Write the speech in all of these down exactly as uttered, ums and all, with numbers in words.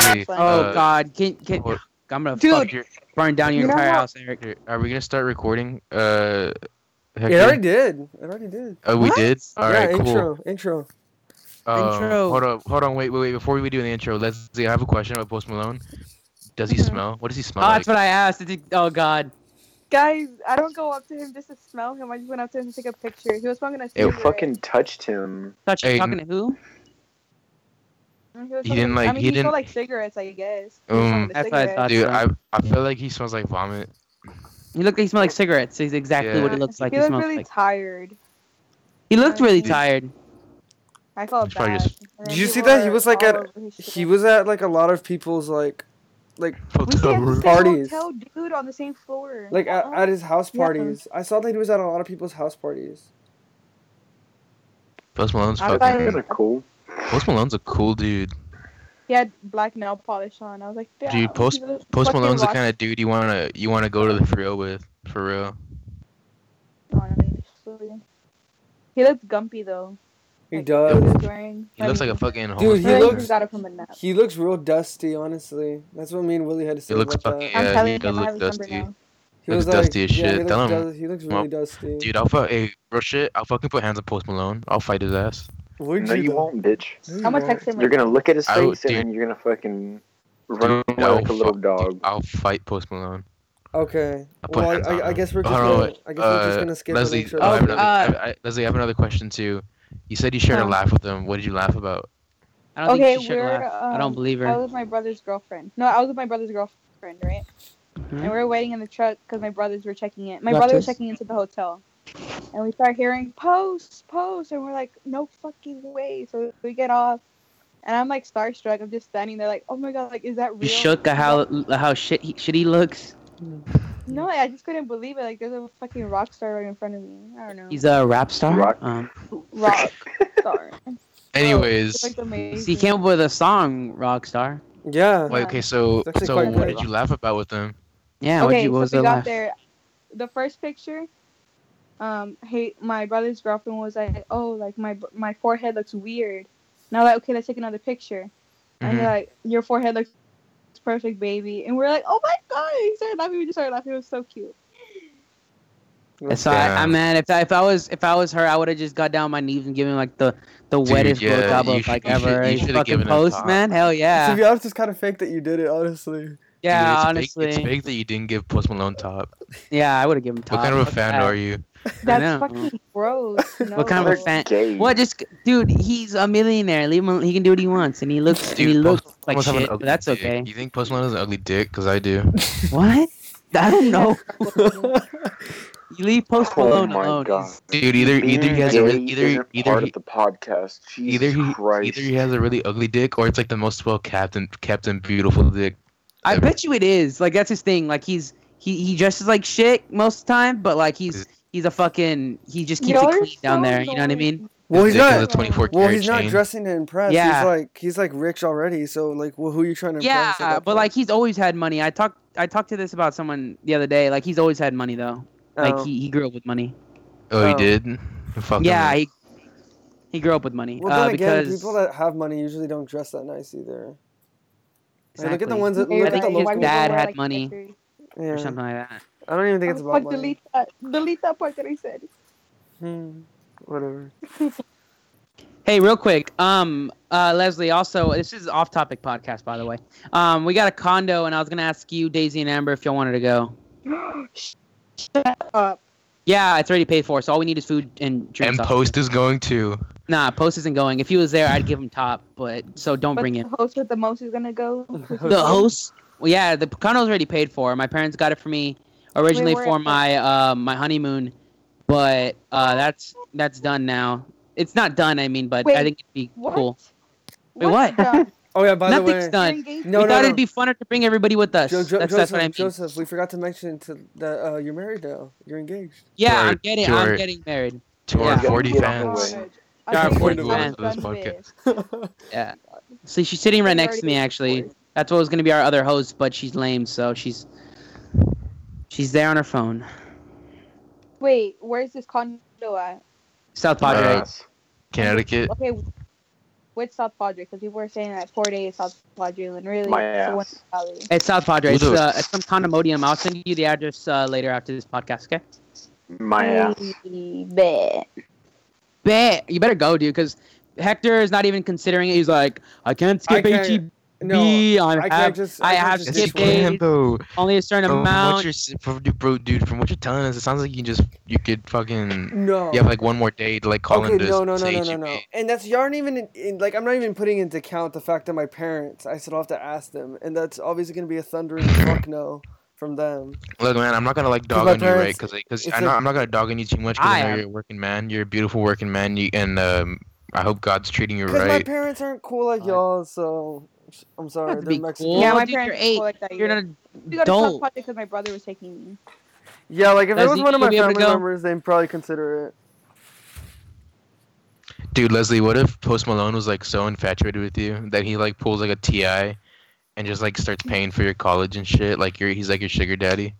Hey, fun. Oh uh, God, can can what- I'm gonna Dude. fuck Here- burn down your You know entire how- house, Eric. here, Are we gonna start recording? Uh, It Hector? already did. It already did. Oh, we What? did. All yeah, right, cool. intro, intro. Um, Intro. Hold on, hold on, wait, wait, wait. Before we do the intro, let's see. I have a question about Post Malone. Does he Mhm. smell? What does he smell Oh, like? that's what I asked. It's- Oh God. Guys, I don't go up to him just to smell him. I just went up to him to take a picture. He was smoking a Ew, cigarette. You fucking touched him. Thought you were Hey, talking to who? He, was He smoking- didn't, like- I mean, he he, didn't- smelled like cigarettes, I guess. He was Um, smoking a That's what I cigarette. thought. Dude, so. I I feel like he smells like vomit. He looked. He smelled like cigarettes. He's exactly Yeah. what he looks like. He He, looked smells really like. tired. He looked really Dude. tired. I felt He's probably bad. just- And then Did you see people that? He were was, like, all at- over his He shit. was at like a lot of people's like, like, We Hotel stayed at the room. same Parties. hotel, dude, on the same floor. like at, at his house Yeah. parties. I saw that he was at a lot of people's house parties. Post Malone's I thought fucking. he You guys are cool. Post Malone's a cool dude. He had black nail polish on. I was like, damn. Dude, Post he's a Post fucking Malone's the rock kind of dude you wanna you wanna go to the thrill with, for real. star, honestly. He looked gumpy though. He Like, does. he was wearing. He looks like a fucking Dude, homeless he I man. think looks- he got it from a nap. He looks real dusty, honestly. That's what me and Willie had to say looks about fucking- that. I'm Yeah, telling he him does I look have his number dusty. now. He looks was like, dusty as yeah, shit. He Tell looks, him. dus- he looks Well, really dusty. Dude, I'll fuck. Hey, real shit. I'll fucking put hands on Post Malone. I'll fight his ass. Would No, you though? won't, bitch. No, you I'm gonna won't. text him. You're gonna look at his I would- face and dude. then you're gonna fucking run Dude, away I'll like a little fu- dog. dude, I'll fight Post Malone. Okay. I'll put Well, I, hands on I, I him. guess we're just Hold gonna. on, I guess we're just uh, gonna skip Leslie, the intro. I have Oh, another, uh, I, I, Leslie, I have another question too. You said you shared a Huh. laugh with him. What did you laugh about? I don't Okay, think she should we're. laugh. Um, I don't believe I her. was with my brother's girlfriend. No, I was with my brother's girlfriend, right? Mhm. And we were waiting in the truck because my brothers were checking in. My brother was Gotcha. checking into the hotel, and we start hearing post, post, and we're like, no fucking way. So we get off, and I'm like starstruck. I'm just standing there like, oh my god, like is that real? You shook at how how shit he, shit he looks. No, I just couldn't believe it. Like there's a fucking rock star right in front of me. I don't know. He's a rap star. Rock. Um, rock star. Anyways, It's, like, amazing. so he came up with a song, Rockstar. Yeah. wait, okay, so It's actually so quite what good. did you laugh about with him? Yeah. What Okay, you what was so we the got laugh? there. The first picture, um, hey, my brother's girlfriend was like, "Oh, like my my forehead looks weird." And I was like, "Okay, let's take another picture." And Mhm. they're like, "Your forehead looks perfect, baby." And we're like, "Oh my god!" He started laughing. We just started laughing. It was so cute. So I, I Damn. man, if I, if I was if I was her, I would have just got down on my knees and given like the the Dude, wettest yeah, blowjob you of should- like you should- ever. you You should've fucking given him post, top. man. Hell To yeah. be honest, it's kind of fake that you did it, honestly. Yeah, Dude, it's honestly. Fake, it's fake that you didn't give Post Malone top. Yeah, I would have given top. What kind of a Fuck fan that. are you? That's know. fucking gross. No. What kind of a They're fan? gay. What? Just dude, he's a millionaire. Leave him. He can do what he wants, and he looks. and he Dude, looks Post like Malone's have an shit. But ugly that's dick. okay. You think Post Malone has an ugly dick? Cause I do. What? I don't know. You leave Post Oh Malone my alone. god. He's- Dude, either Being either he has a gay really, either isn't either part he, of the podcast. Jesus either he Christ. either he has a really ugly dick or it's like the most well kept and kept and beautiful dick. I ever. bet you it is. Like that's his thing. Like he's he he dresses like shit most of the time, but like he's he's a fucking he just keeps Y'all it are clean down so there. You know what I mean? annoying. Well, His he's dick not. is a twenty-four Well, karat he's not chain. dressing to impress. Yeah. He's like he's like rich already. So like, well, who are you trying to Yeah, impress? at that but point? like he's always had money. I talked I talked to this about someone the other day. Like he's always had money though. Like Oh. he, he grew up with money. Oh, he Oh. did. Fuck him. Yeah, he he grew up with money. Well, uh, then again, because people that have money usually don't dress that nice either. Like, look at the Exactly. ones that Yeah, look you're at the right. his Why local. people dad wear, had like, money. stickers. Yeah. or something like that. I don't even think it's Oh, about fuck, money. delete that. Delete that part that I said. Hmm. Whatever. Hey, real quick, um, uh, Leslie. Also, this is off topic podcast, by the way. Um, we got a condo, and I was gonna ask you, Daisy and Amber, if y'all wanted to go. Shut up. Yeah, it's already paid for, so all we need is food and drinks. And off. Post is going to. Nah, Post isn't going. If he was there, I'd give him top, but so don't But bring the him. host with the most is gonna go. The host, well, yeah, the condo's already paid for. My parents got it for me originally where for is it? my uh, my honeymoon, but uh, that's that's done now. It's not done, I mean, but Wait, I think it'd be What? cool. Wait, What's what? done? Oh yeah. By Nothing's the way, done. You're engaged? No, we no, thought no. it'd be funner to bring everybody with us. Jo- Jo- that's, Joseph, that's what I mean. Joseph, we forgot to mention to that uh, you're married now. You're engaged. Yeah, To our- I'm getting, to I'm our- getting married. To our Yeah. forty Get on the fans. way. I There are think forty we're fans of this done podcast. with. Yeah. So she's sitting right We next to me, already actually. recorded. That's what was gonna be our other host, but she's lame, so she's she's there on her phone. Wait, where's this condo at? South Padre. Uh, Connecticut. Okay, which South Padre? Because people were saying that Port A is South Padre, and really, My it's the one ass. in Valley. It's South Padre. It's, We'll do it. uh, it's some condominium. I'll send you the address uh, later after this podcast. Okay. My ass. Hey, bet. Bet you better go, dude, because Hector is not even considering it. He's like, I can't skip I can't- H E B. No, I, I can't have, just- I I can't have just It's skipped ditch plan, one. days, bro. only a certain Bro, from what amount. you're, s- from, bro, dude, from what you're telling us, it sounds like you can just you could fucking No. you have like one more day to like call Okay, in to no, no, no, say no, H E no, B. no. And that's you aren't even in, in, like I'm not even putting into account the fact that my parents. I still have to ask them, and that's obviously gonna be a thundering fuck no from them. Look, man, I'm not gonna like 'Cause dog my on you, right? parents- Because because it's I know like- I'm not gonna dog on you too much. Because I I know am. you're a working man. You're a beautiful working man. You, and um, I hope God's treating you Because my right. parents aren't cool like Uh, y'all, so I'm sorry. have to They're be Mexican. cool. yeah, my dude, parents you're eight. were like that. You're either. not We go to South don't. Padre because my brother was taking me. Yeah, like if it was Leslie, one of you'll my be able to family go? members, they'd probably consider it. Dude, Leslie, what if Post Malone was like so infatuated with you that he like pulls like a T I and just like starts paying for your college and shit? Like you're he's like your sugar daddy.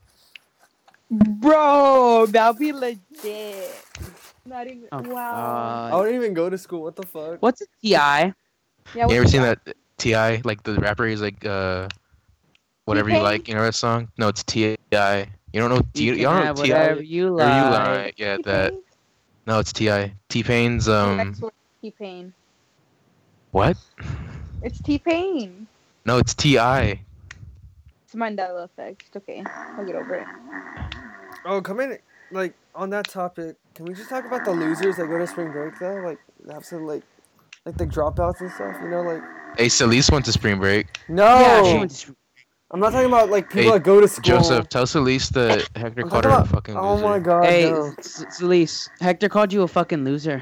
Bro, that'd be legit. Not even. Oh, wow. I uh, wouldn't even go to school. What the fuck? what's a T I? yeah, You ever what's seen that? that T I like the rapper? He's like uh, whatever you T-Pain? like. You know that song? No, it's T I. You don't know T. You You, can don't know have T I. whatever you Or you like. lie. Yeah, that. T-Pain? No, it's T I. T Pain's um. That's what T-Pain. What? It's T-Pain. No, it's T I. It's Mandela effect. It's okay. I'll get over it. Oh, come in. Like on that topic, can we just talk about the losers that go to spring break though? Like have some like, like the dropouts and stuff. You know, like Hey, Celeste went to spring break. no. Yeah, she went to. sp- I'm not talking about like people Hey, that go to school. Joseph, tell Celeste that Hector I'm called talking her a about- fucking Oh loser. my god. Hey, no. S- Celeste, Hector called you a fucking loser.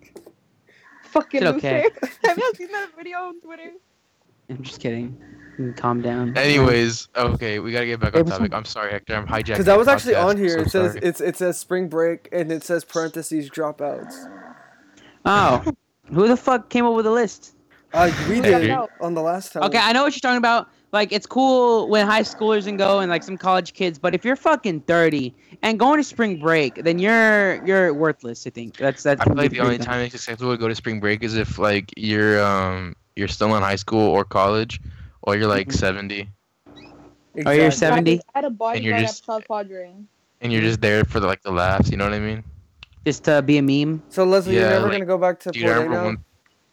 Fucking It's okay. loser. Have you seen that video on Twitter? I'm just kidding. You can calm down. Anyways, okay, we gotta get back Hey, on what's topic. up? I'm sorry, Hector. I'm hijacking. Because that your was actually podcast. on I'm here. so It says sorry. it's it says spring break and it says parentheses dropouts. Oh, who the fuck came up with a list? Uh, we Wait, did no. on the last time. Okay, I know what you're talking about. Like, it's cool when high schoolers and go and like some college kids, but if you're fucking thirty and going to spring break, then you're you're worthless. I think that's that's. I feel like the only time it's acceptable to go to spring break is if like you're um you're still in high school or college, or you're like Mhm. seventy Oh, you're Exactly. seventy, I had a bodyguard just- at South Padre. and you're just there for the, like the laughs. You know what I mean? just to be a meme. So Leslie, you're Yeah, never like, gonna go back to Dude, I Port A remember now? one.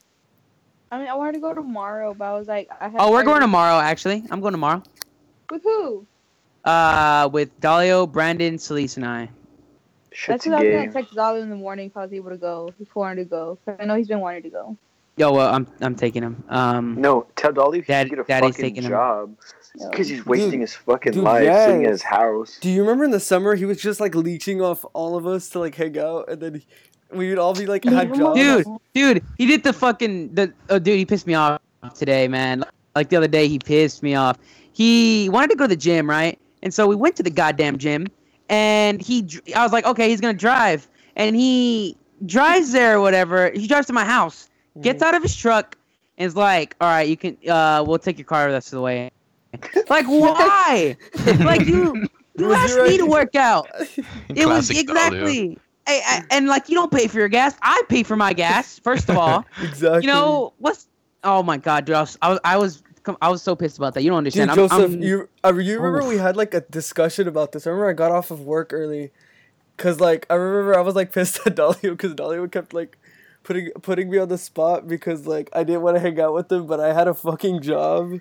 I mean, I wanted to go tomorrow, but I was like, I had Oh, we're I- going tomorrow. Actually, I'm going tomorrow. With who? Uh, with Dalio, Brandon, Celeste, and I. Shit's That's what I was gay. gonna text Zolly in the morning if I was able to go. If he wanted to go, 'Cause I know he's been wanting to go. Yo, well, I'm I'm taking him. Um, No, tell Dolly if he Dad- should get a Daddy's fucking taking him. job. No. Because he's wasting Dude, his fucking dude, life sitting in yes. his house. Do you remember in the summer he was just like leeching off all of us to like hang out, and then he, we would all be like had jobs. Dude, dude, he did the fucking the. Oh, dude, he pissed me off today, man. Like the other day, he pissed me off. He wanted to go to the gym, right? And so we went to the goddamn gym, and he. dr- I was like, okay, he's gonna drive, and he drives there or whatever. He drives to my house, gets out of his truck, and is like, all right, you can. Uh, we'll take your car the rest of the way. Like, why? Like you. You Was asked you me right? to work out. It was Classic Dalio. exactly. Hey, I, and like you don't pay for your gas. I pay for my gas. First of all, exactly. you know what's? Oh my god, dude! I was I was I was, I was so pissed about that. You don't Dude, understand. I'm- Joseph, I'm- you uh, you remember Oof. we had like a discussion about this. I remember I got off of work early, cause like I remember I was like pissed at Dalio because Dalio kept like putting putting me on the spot because like I didn't want to hang out with him, but I had a fucking job.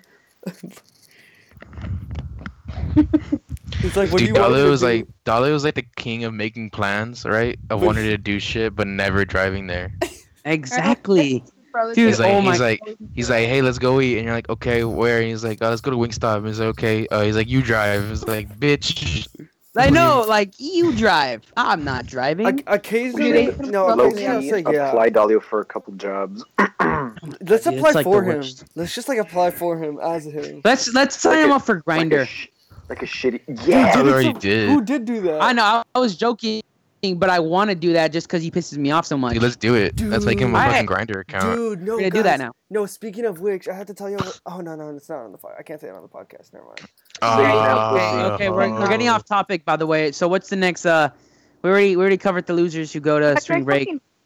He's like, what do Dude, you want me Dalio to was do? like Dalio was like the king of making plans, right? Of But- wanting to do shit but never driving there. exactly. Bro, this Dude, He's is- like, oh he's my- like, he's like, hey, let's go eat, and you're like, okay, where? And he's like, oh, let's go to Wingstop. And he's like, okay. Uh, he's like, you drive. He's like, bitch. I know, like you drive. I'm not driving. Like, occasionally, Dude, no, low Low occasionally I'll key, say yeah. apply Dalio for a couple jobs. Let's Dude, apply it's like for the him. worst. Let's just like apply for him as him. let's let's sign Like him a- up for Grinder. Like a, sh- like a shitty. Yeah. Dude, Dude, already it's a- did. Who did do that? I know. I, I was joking, but I want to do that just because he pisses me off so much. Dude, let's do it. Let's make him a Dude. fucking grinder account. Dude, no, We're gonna do that guys. now. No, speaking of which, I had to tell you. Oh no, no, it's not on the. po- I can't say it on the podcast. Never mind. Ah. Okay, we're, we're getting off topic, by the way. So what's the next? Uh, we already we already covered the losers who go to Hector, I spring break. fucking hate you.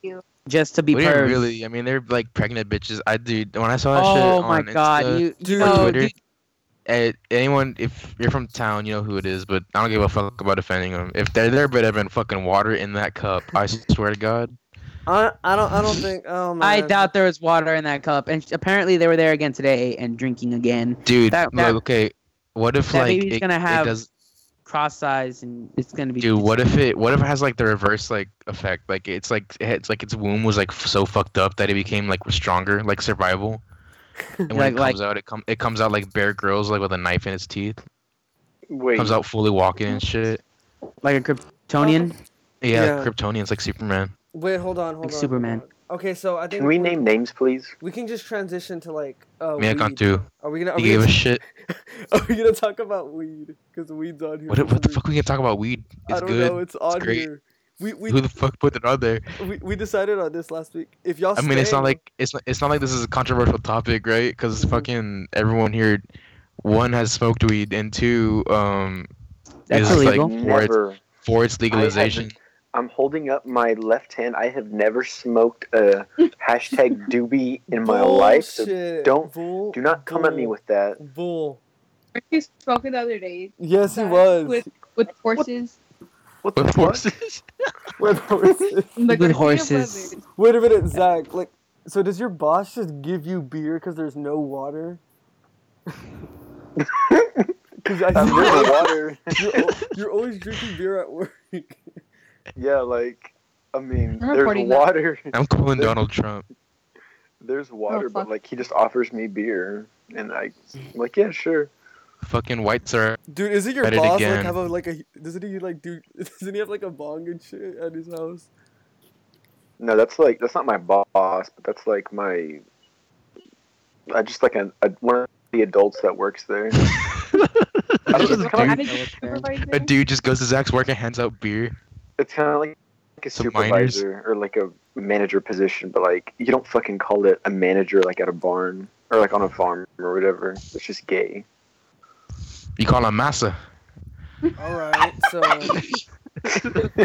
just to be We didn't pervs. really. I mean, they're like pregnant bitches. I dude, when I saw that Oh shit my on god, Insta you, you Dude. or know, Twitter, dude, eh, anyone, if you're from town, you know who it is. But I don't give a fuck about offending them. If they're there, better have been fucking water in that cup. I swear to God. I I don't I don't think. Oh man. I doubt there was water in that cup, and apparently they were there again today and drinking again. Dude, That- that- look, okay. What if that like baby's it, gonna it have- does? Cross eyes, and it's gonna be. Dude, what if it? What if it has like the reverse like effect? Like it's like it's like its womb was like f- so fucked up that it became like stronger, like survival. And when Like- it comes out, it come it comes out like Bear Grylls, like with a knife in its teeth. Wait. Comes out fully walking and shit. like a Kryptonian? Yeah, Yeah. Kryptonians like Superman. Wait, hold on, hold Like on. Superman. hold on. Okay, so I think Can we name names, please? We can just transition to like uh. Me, I can't weed. do. Are we gonna? Are He we gave gonna, a shit. are we gonna talk about weed? Because weed's on here. What? for What the some fuck? We can talk about weed. I It's don't good. know. It's on great. here. We we, Who the fuck put it on there? we we decided on this last week. If y'all. I mean, it's stay- not like it's not, it's not like this is a controversial topic, right? Because Mhm. fucking everyone here, one has smoked weed, and two, um, That's is illegal. like for its Never. for its legalization. I'm holding up my left hand. I have never smoked a hashtag doobie in my life. So Bullshit. don't- Bull, do not come at me bull, with that. bull. Weren't you smoking the other day Yes, he Zach, was. with with horses? What the With fuck? horses? With horses. Like With Garcia horses. brothers. Wait a minute, Zach. Like, so does your boss just give you beer because there's no water? Because I I'm see drinking you're, water. al- you're always drinking beer at work. Yeah, like, I mean, I'm there's reporting that. water. I'm calling There- Donald Trump. There's water, Oh, fuck. but like he just offers me beer, and I, I'm like, yeah, sure. Fucking whites are. Dude, isn't your At it boss like again. have a like a doesn't he like do doesn't he have like a bong and shit at his house? No, that's like that's not my boss, but that's like my. I just like a, a one of the adults that works there. I don't, Just it's a kind of dude- like, Managing supervisor? A dude just goes to Zach's work and hands out beer. it's kind of like, like a Some minors. supervisor or like a manager position, but like you don't fucking call it a manager like at a barn or like on a farm or whatever. It's just gay. You call him massa. All right, so That's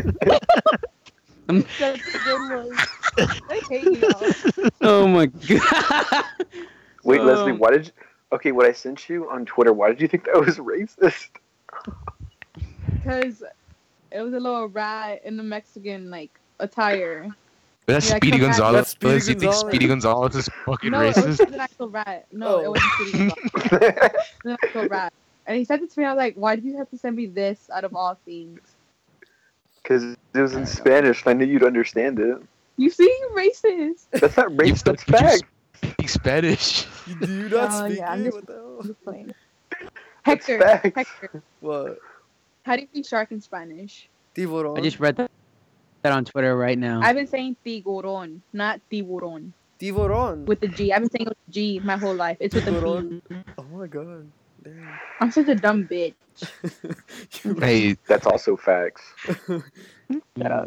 a good one. I hate you all. Oh my god. Wait, Leslie, Um, why did you? Okay, what I sent you on Twitter, why did you think that was racist? Because it was a little rat in the Mexican like attire. But that's Yeah, Speedy come back. Gonzalez. That's Speedy You think Gonzalez. Speedy Gonzalez is fucking No, it racist? was an actual rat. No, it Oh. wasn't Speedy Gonzales. It was an actual rat. And he sent it to me. I was like, why did you have to send me this out of all things? Because it was in Spanish, and I knew you'd understand it. You see, you racist. That's not You racist, that's but you fact. speak Spanish. you- do you not Oh, speak yeah, I'm it? just- What the hell? I'm just playing. Hector, facts. Hector, What? how do you say shark in Spanish? Tiburon. I just read that, that on Twitter right now. I've been saying tiburon, not tiburon, Tiburon. with the G. I've been saying it with the G my whole life. It's with the Tiburon. P. Oh my god. Damn. I'm such a dumb bitch. You- Hey, That's also facts. Yeah.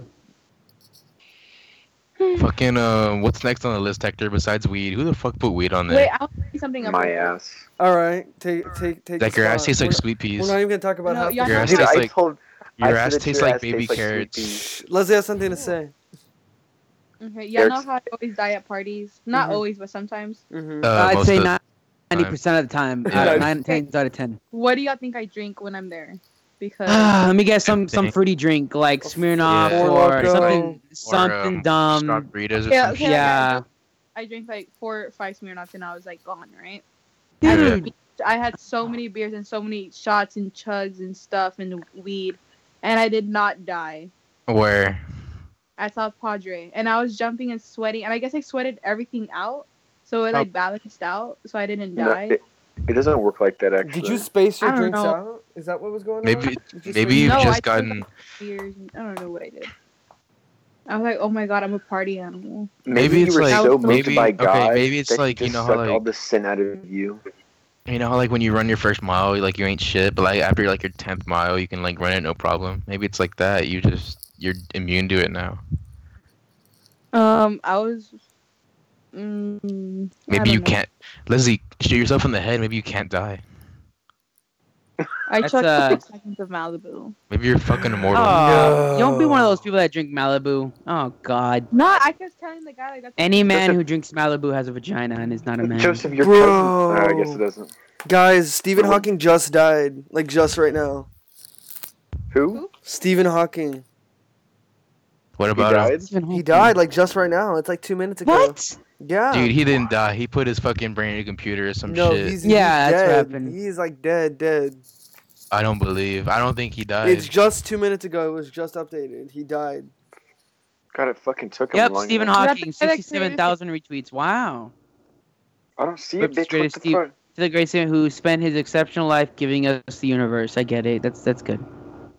fucking uh, what's next on the list, Hector? Besides weed, who the fuck put weed on Wait, there? I'll say something up. My ass. All right, take take take. Like the your ass spot. tastes like We're- sweet peas. We're not even gonna talk about No, half the y'all Your know ass Dude, tastes I like told. your I said ass that tastes your like ass baby tastes like sweet carrots. peas. Shh, Leslie has something to say. Okay, y'all know Eric's- how I always die at parties. Not Mhm. always, but sometimes. Mm-hmm. Uh, I'd most say of the ninety percent of the time. Yeah. Uh, nine times out of ten. What do y'all think I drink when I'm there? Because Let me guess some some Everything. fruity drink like Smirnoff Yeah. or Four Loko. something Or, something um, dumb. Scott Burritos or Yeah, some okay, shit. Yeah. I drank like four or five Smirnoffs and I was like gone, right? Dude, I had so many beers and so many shots and chugs and stuff and weed, and I did not die Where? at South Padre. And I was jumping and sweating, and I guess I sweated everything out, so it like balanced out, so I didn't No, die. it, it doesn't work like that, actually. Did you space your I don't drinks know. out? Is that what was going on? Maybe Did you maybe space- you've No, I just took gotten. Beers, and I don't know what I did. I was like, oh my god, I'm a party animal. Maybe, Maybe you it's were like- so moved maybe- by okay, God maybe it's that like, he you just know how, sucked like- all the sin out of you. You know how like when you run your first mile, like you ain't shit, but like after like your tenth mile, you can like run it no problem. Maybe it's like that. You just you're immune to it now. Um, I was. Mm, I Maybe you don't know. can't. Leslie, shoot yourself in the head. Maybe you can't die. I That's, chugged uh, six seconds of Malibu. Maybe you're fucking immortal. Oh, No. don't be one of those people that drink Malibu. Oh God. No, I kept telling the guy like that's Any man Joseph- who drinks Malibu has a vagina and is not a man. Joseph, your Bro. cousin. Uh, I guess it doesn't. Guys, Stephen Hawking just died. Like, just right now. Who? Stephen Hawking. What He about him? died? Stephen He Hawking. died, like, just right now. It's like two minutes ago. What? Yeah. Dude, he didn't die. He put his fucking brain in a computer or some no, shit. he's, Yeah, he's that's what dead. happened. He's, like, dead, dead. I don't believe. I don't think he died. It's just two minutes ago. It was just updated. He died. God, it fucking took him Yep, long Stephen enough. Hawking, sixty-seven thousand retweets. Wow. I don't see Oops, it, bitch. greatest What the Steve- fuck? To the great Stephen who spent his exceptional life giving us the universe. I get it. That's that's good.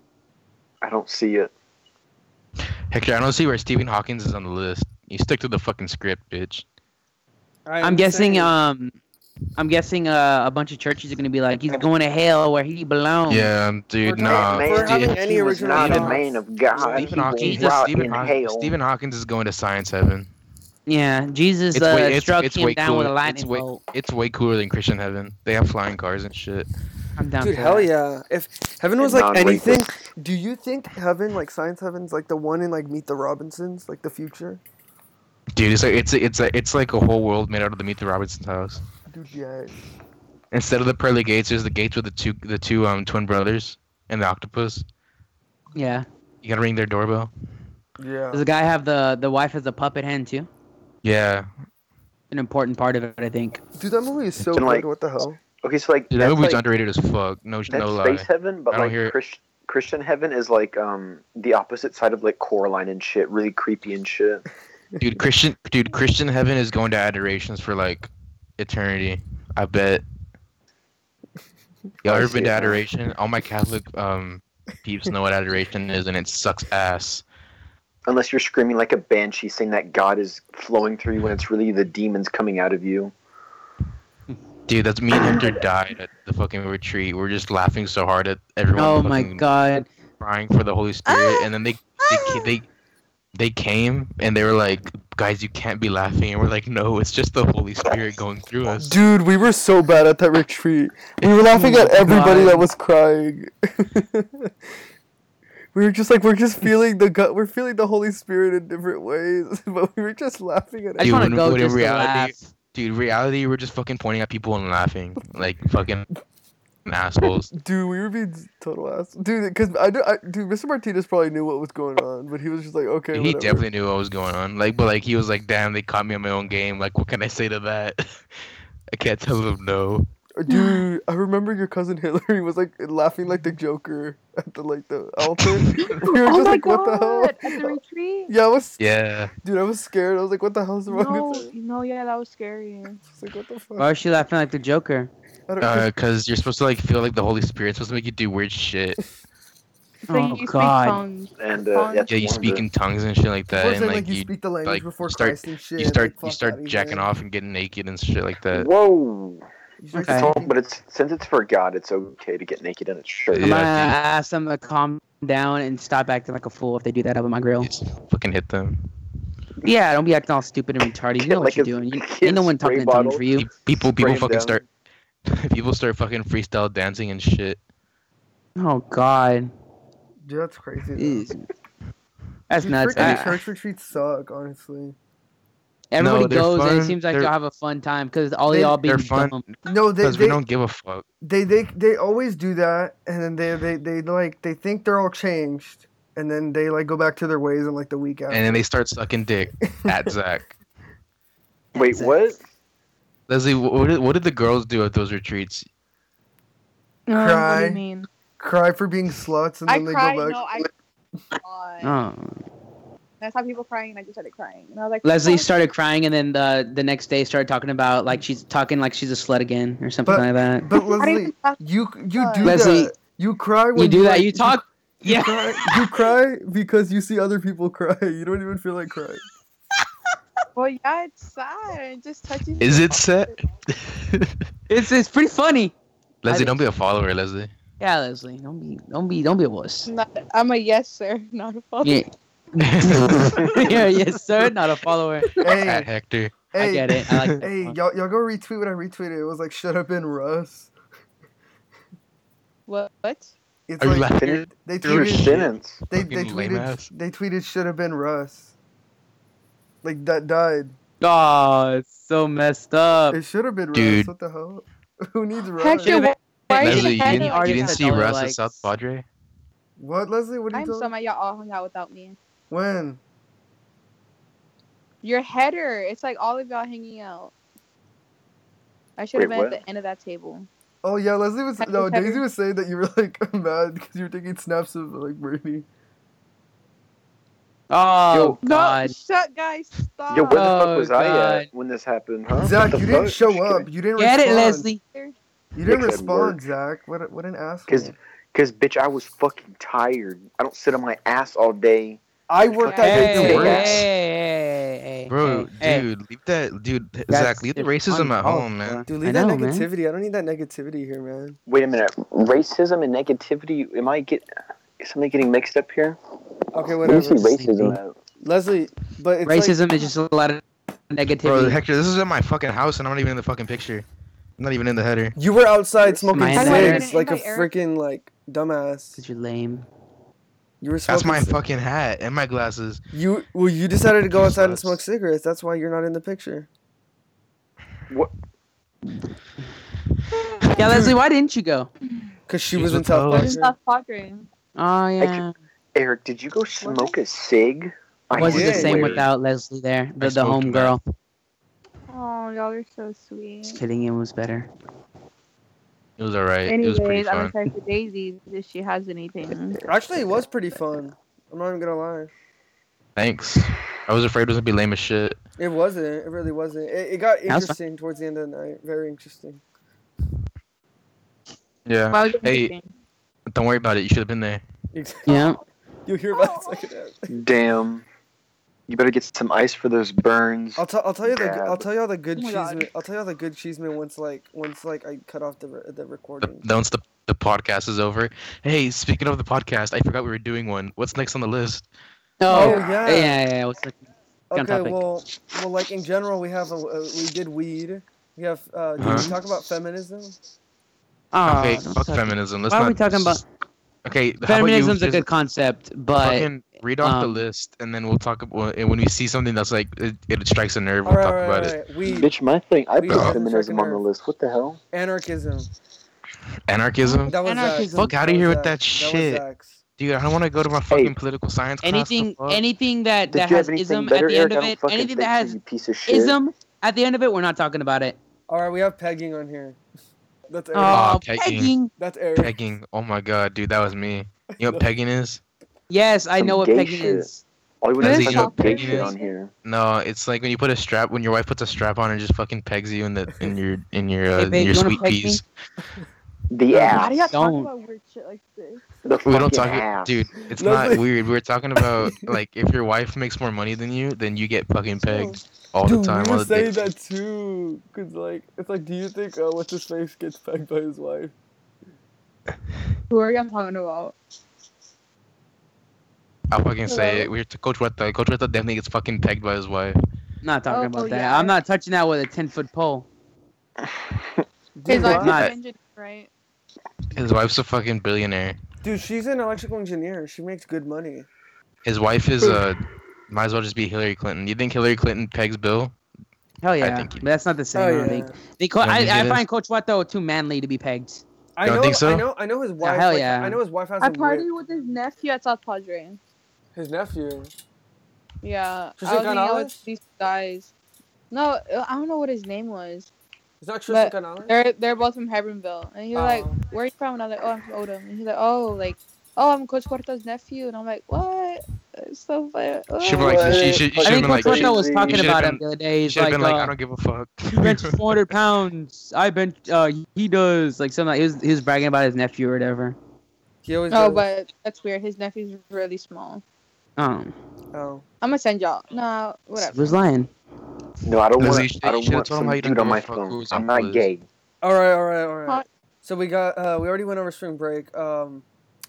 I don't see it. Hector, I don't see where Stephen Hawkins is on the list. You stick to the fucking script, bitch. I I'm guessing saying. um I'm guessing uh, a bunch of churches are gonna be like, he's going to hell where he belongs. Yeah, dude, We're nah. talking- we're Dude, having any he was original not a thoughts. man of God. Stephen He Hawkins, will rot Stephen, in Hawkins, hell. Stephen Hawkins is going to science heaven. Yeah, Jesus It's uh, way, it's, struck it's him way down with a cooler. lightning It's way, bolt. it's way cooler than Christian heaven. They have flying cars and shit. I'm down Dude, for hell that. yeah. If heaven was And like anything, non-rapist. do you think heaven, like science heaven's like the one in like Meet the Robinsons, like the future? Dude, it's like it's it's a, it's like a whole world made out of the Meet the Robinsons house. Dude, yeah. Instead of the pearly gates, there's the gates with the two the two um twin brothers and the octopus. Yeah. You gotta ring their doorbell. Yeah. Does the guy have the the wife as a puppet hand too? Yeah, An important part of it, I think. Dude, that movie is so And, good. like, What the hell? Okay, so like dude, that that's movie's like, underrated as fuck. No, that's no lie. space heaven, but I don't like hear- Christ- Christian heaven is like um the opposite side of like Coraline and shit, really creepy and shit. Dude, Christian, dude, Christian heaven is going to adorations for like eternity. I bet. Y'all I ever see been it to now. adoration? All my Catholic um peeps know what adoration is, and it sucks ass. Unless you're screaming like a banshee, saying that God is flowing through you when it's really the demons coming out of you. Dude, that's me and Hector died at the fucking retreat. We are just laughing so hard at everyone. Oh my fucking god. Crying for the Holy Spirit, and then they they ca- they they came and they were like, "Guys, you can't be laughing," and we're like, "No, it's just the Holy Spirit going through us." Dude, we were so bad at that retreat. We were laughing at everybody God. that was crying. We were just like, we're just feeling the gut. We're feeling the Holy Spirit in different ways, but we were just laughing at I it. just Dude, want to when- go when in just to reality- laugh. Dude, reality, we're just fucking pointing at people and laughing like fucking assholes. Dude, we were being total ass. Dude, because I, do- I, dude, Mister Martinez probably knew what was going on, but he was just like, okay, he whatever. definitely knew what was going on. Like, but like he was like, "Damn, they caught me on my own game. Like, what can I say to that? I can't tell them no." Dude, I remember your cousin Hillary was like laughing like the Joker at the like the altar. We were Oh just my like, what the god! hell? At the retreat. Yeah, I was. Yeah, Dude, I was scared. I was like, what the hell's wrong No, with it? no, yeah, that was scary. I was like, what the fuck? Why is she laughing like the Joker? I don't, uh, cause you're supposed to like feel like the Holy Spirit's supposed to make you do weird shit. So Oh, you God. speak tongues. And uh, Tongues. that's Yeah, you one of speak the- in tongues and shit like that, Before and saying, like you, you speak the language like, before start- Christ and shit. you start like, you fuck start outta jacking here. off and getting naked and shit like that. Whoa! You start Okay. So, speaking- but it's since it's for God, it's okay to get naked in its shirt. I'm Yeah, gonna dude. ask them to calm down and stop acting like a fool if they do that up at my grill. Just fucking hit them. Yeah, don't be acting all stupid and retarded. You know what Like you're a doing. You, kid ain't no one spray talking in tongues bottle. for you. Pe- People people him fucking down. start. People start fucking freestyle dancing and shit. Oh God, Dude, that's crazy. though. Jeez. that's Dude, nuts. freaking I- church retreats suck, honestly. Everybody No, they're goes and it fun. seems like They're- y'all have a fun time because all They- y'all being They're fun dumb. No, they because we they, don't give a fuck. they they they always do that, and then they they they like they think they're all changed, and then they like go back to their ways in like the week after. And then they start sucking dick at Zach. Wait, what? Leslie, wh- what did, what did the girls do at those retreats? Um, what do Cry. you mean? cry for being sluts, and I then they cried. go back. No, I. God. Oh. I saw people crying, and I just started crying, and I was like, Leslie "Fuck." started crying, and then the the next day started talking about like she's talking like she's a slut again or something But- like that. But I didn't Leslie, even talk- you you do Leslie, that. You cry when You do that. like, You talk. You, Yeah. cry, you cry because you see other people cry. You don't even feel like crying. Well, yeah, it's sad. It just touches. Is me. it set? It's it's pretty funny. Leslie, I- don't be a follower, Leslie. Yeah, Leslie, don't be don't be don't be a wuss. Not- I'm a yes sir, not a follower. Yeah. yeah, yes sir, not a follower. At Hey, Hector. I hey, get it. I like that hey, one. y'all, y'all go retweet what I retweeted. It was like, shut up and Russ. What? What? It's Are you like laughing? Finish they your tweeted sentence. they they Fucking lame tweeted ass. they tweeted should have been Russ. Like that died. Oh, it's so messed up. It should have been Russ. Dude. What the hell? Who needs Russ? Hector, why are you Leslie, you gonna didn't, head you like didn't that? see Dollar Russ at likes. South Padre? What, Leslie? What are you I'm so talking? mad y'all all hung out without me. When? Your header. It's like all of y'all hanging out. I should have Wait, been at what? the end of that table. Oh yeah, Leslie was Heather, no. Heather. Daisy was saying that you were like mad because you were taking snaps of like Bernie. Oh Yo. God. No, shut, guys. Stop. Yo, where the Oh, fuck was I God. at when this happened, huh? Zach, What you the didn't fuck? show Just up. kidding. You didn't Get it, respond. Leslie. You didn't Nick said respond, work. Zach. What? What an asshole. Cause, cause, bitch, I was fucking tired. I don't sit on my ass all day. I worked Hey, that Hey, day hey, too. works. hey, hey, Bro, hey, hey. dude, leave that, dude, That's Zach, leave the it's racism at uncalled home, man. for. Dude, I leave that know, man. negativity. I don't need that negativity here, man. Wait a minute. Racism and negativity. Am I get? Is something getting mixed up here? Okay, Where do you see whatever. racism at? Leslie, but it's Racism like, is just a lot of negativity. Bro, Hector, this is in my fucking house, and I'm not even in the fucking picture. I'm not even in the header. you were outside smoking My cigs header. like a Invite Eric. freaking like dumbass. Because you're lame. You were That's smoking. my ci- fucking hat and my glasses. You well, you decided to go outside and Useless. smoke cigarettes. That's why you're not in the picture. What? Yeah, Leslie, why didn't you go? Cause she She's was in with South Poe. We're in Padre. South Padre. Oh yeah. Actually- Eric, did you go smoke a cig? I Wasn't the did. same swear. without Leslie there, I the the smoked home girl. Oh, y'all are so sweet. Just kidding, it was better. It was alright. It was pretty Anyways, I'm fun. excited for Daisy if she has anything. Actually, it was pretty fun. I'm not even gonna lie. Thanks. I was afraid it was gonna be lame as shit. It wasn't. It really wasn't. It, it got That was fun. interesting towards the end of the night. Very interesting. Yeah. Why was it Hey, interesting? don't worry about it. You should have been there. Yeah. You'll hear about it second half. Damn. You better get some ice for those burns. I'll tell. I'll tell you the. Yeah, I'll but- tell you all the good Oh my cheese. God. I'll tell you all the good cheeseman once like once like I cut off the re- the The, recording. once the the podcast is over. Hey, speaking of the podcast, I forgot we were doing one. What's next on the list? Oh, Oh, yeah. yeah. Yeah, yeah, What's the on Okay, topic. well, well, like in general, we have a, uh, we did weed. We have. Uh, did we Uh-huh. talk about feminism? Oh, okay, don't fuck talk- feminism. Let's Why not. are we talking about Okay, how about you feminism's a just good concept, but fucking read off the um, list, and then we'll talk about and when we see something that's like it, it strikes a nerve. All We'll right, talk all right, about all it. right. We Bitch, my thing. I We put got feminism freaking on the nerve. list. What the hell? anarchism. Anarchism. That was Anarchism. Zach's. Fuck outta was here with Zach's. that was shit. Zach's. Dude, I don't want to go to my fucking political science class. anything, the fuck? anything that Did that you has have anything ism better, at the Eric? end I of don't it, fucking anything think that so, has you piece of shit. ism at the end of it, we're not talking about it. All right, we have pegging on here. That's Eric. Aw, Oh, pegging. pegging. That's Eric. Pegging. Oh my god, dude, that was me. You know what pegging is? Yes, I Some know what gay pegging shit. is. All you want Leslie, to you know talk what about gay pegging shit is? on here. No, it's like when you put a strap when your wife puts a strap on and just fucking pegs you in the in your in your uh, Hey, in babe, your you wanna sweet peg me? peas. The Why ass. do y'all talk Don't. about weird shit like this? The We don't fucking talk, ass. dude. It's Leslie- not weird. We were talking about like if your wife makes more money than you, then you get fucking pegged all Dude, the time. we all were the saying day. that too. Cause like, it's like, do you think uh, what's his face gets pegged by his wife? Who are y'all talking about? I'll fucking say Hello? it. We're to Coach Weta. Coach Weta definitely gets fucking pegged by his wife. Not talking Oh, about that. yeah. I'm not touching that with a ten foot pole. His Dude, wife what? not- is an engineer, right? His wife's a fucking billionaire. Dude, she's an electrical engineer. She makes good money. His wife is uh might as well just be Hillary Clinton. You think Hillary Clinton pegs Bill? Hell yeah, think you- but that's not the same. Oh I yeah. don't think. They co- You don't I, think I it find is? Coach Watto too manly to be pegged. I You don't know. think so? I know. I know his wife. hell like, yeah. I know his wife has I a partied wi- with his nephew at South Padre. his nephew. Yeah, Tristan I was hanging out Canales? with these guys. No, I don't know what his name was. It's not Tristan But Canales. They're they're both from Hebronville, and he's like, Oh. "Where are you from?" And I'm like, "Oh, I'm from Odom." And he's like, "Oh, like, oh, I'm Coach Cuarto's nephew." And I'm like, "What?" It's so funny. Should be Oh. like What? she should. You I should have think been like. Coach she- Watto was you talking should've about been- him the other day. He's Should have like, been like, uh, I don't give a fuck. he benches four hundred pounds. I bench. Uh, he does like something. Like, he was he was bragging about his nephew or whatever. He always. Oh, does. but that's weird. His nephew's really small. Um, Oh. I'm gonna send y'all. Nah, he whatever. was lying. No, I don't Leslie, want. you should- I you don't should've want told him some how you don't dude on give a my fuck phone. who his I'm uncle not is. gay. All right. All right. All right. Huh? So we got. Uh, we already went over spring break. Um.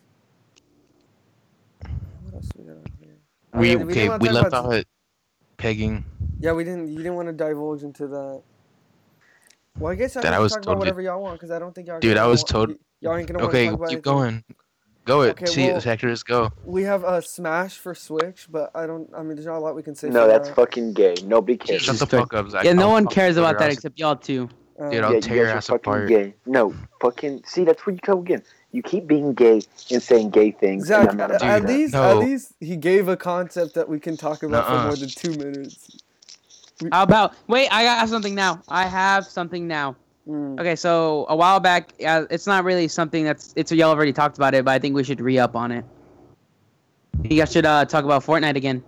What else we got on here? Oh, We yeah, okay. didn't wanna We talk left about- out pegging. Yeah, we didn't. You didn't want to divulge into that. Well, I guess I That can I was talk about totally- whatever y'all want because I don't think y'all. Dude, gonna I was want- told- y- Y'all ain't gonna Okay, want to talk about keep anything. going. Go it. Okay, See, well- Hector, just go. We have a uh, Smash for Switch, but I don't. I mean, there's not a lot we can say. No, for that's that. fucking gay. Nobody cares. Shut the Disrespect. fuck up, Zach. Yeah, no I'll- one I'll cares put about your that ass- except y'all two. Um, Dude, I'll yeah, tear you your guys are ass fucking apart. gay. No, fucking. See, that's where you come again. You keep being gay and saying gay things, Zach, and I'm not at, about at that. least, No. at least he gave a concept that we can talk about Nuh-uh. for more than two minutes. How about? Wait, I got something now. I have something now. Mm. Okay, so a while back, uh, it's not really something that's. It's y'all already talked about it, but I think we should re-up on it. You guys should uh, talk about Fortnite again.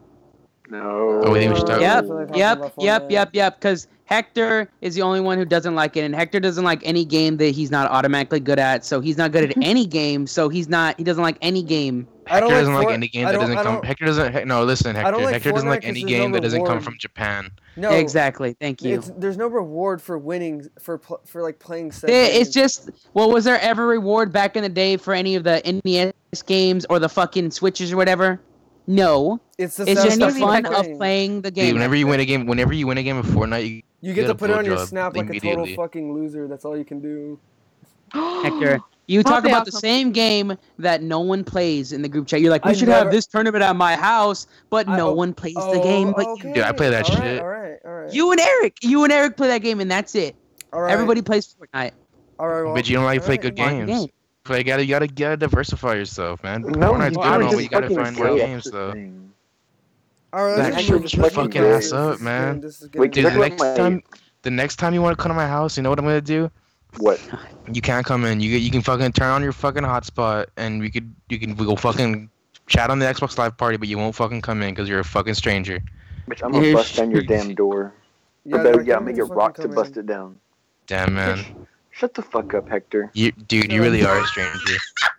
No. Oh, we think we should talk- Yep, Definitely talking yep, about yep, Fortnite. yep, yep. Because Hector is the only one who doesn't like it, and Hector doesn't like any game that he's not automatically good at. So he's not good at any game. So he's not. He doesn't like any game. I Hector don't like doesn't like Fort- any game I that don't- doesn't I come. don't- Hector doesn't. He- No, listen, Hector. don't like Hector doesn't like Fortnite 'cause any there's no game that doesn't come reward. from Japan. No, Exactly. Thank you. It's, there's no reward for winning for pl- for like playing. Said It- it's game. just. Well, was there ever reward back in the day for any of the N E S games or the fucking Switches or whatever? No. It's, the It's just the satisfaction fun of thing. playing the Dude, game. whenever you win a game, whenever you win a game of Fortnite, you You get get to a put it on your blowjob snap like a total immediately. fucking loser. That's all you can do. Hector, you talk Probably about the outcome- same game that no one plays in the group chat. You're like, we I should never- have this tournament at my house, but I- no oh, one plays Oh, the game. But okay. you. Dude, I play that all right, shit. All right, all right. You and Eric, you and Eric play that game, and that's it. all right. Everybody plays Fortnite. All right. Well, But you don't like to play all good right. Fun games. game. Play, you gotta, you gotta, you gotta diversify yourself, man. No, Fortnite's well, good I'm and all, just but you gotta fucking find gay, good that's games, the though. thing. All right. Zach, let's shut move- your let's fucking move on. ass This up, is man. getting- this is getting Wait, Dude, Check the out next my- time, the next time you want to come to my house, you know what I'm gonna do? What? You can't come in. You get, you can fucking turn on your fucking hotspot, and we could, you can, we go fucking chat on the Xbox Live Party, but you won't fucking come in because you're a fucking stranger. Bitch, I'm gonna You're bust down your sh- damn door. Yeah, Or better Zach, yet, don't make just it rock fucking to come bust in. it down. Damn, man. Shut the fuck up, Hector. You, dude, you really are a stranger.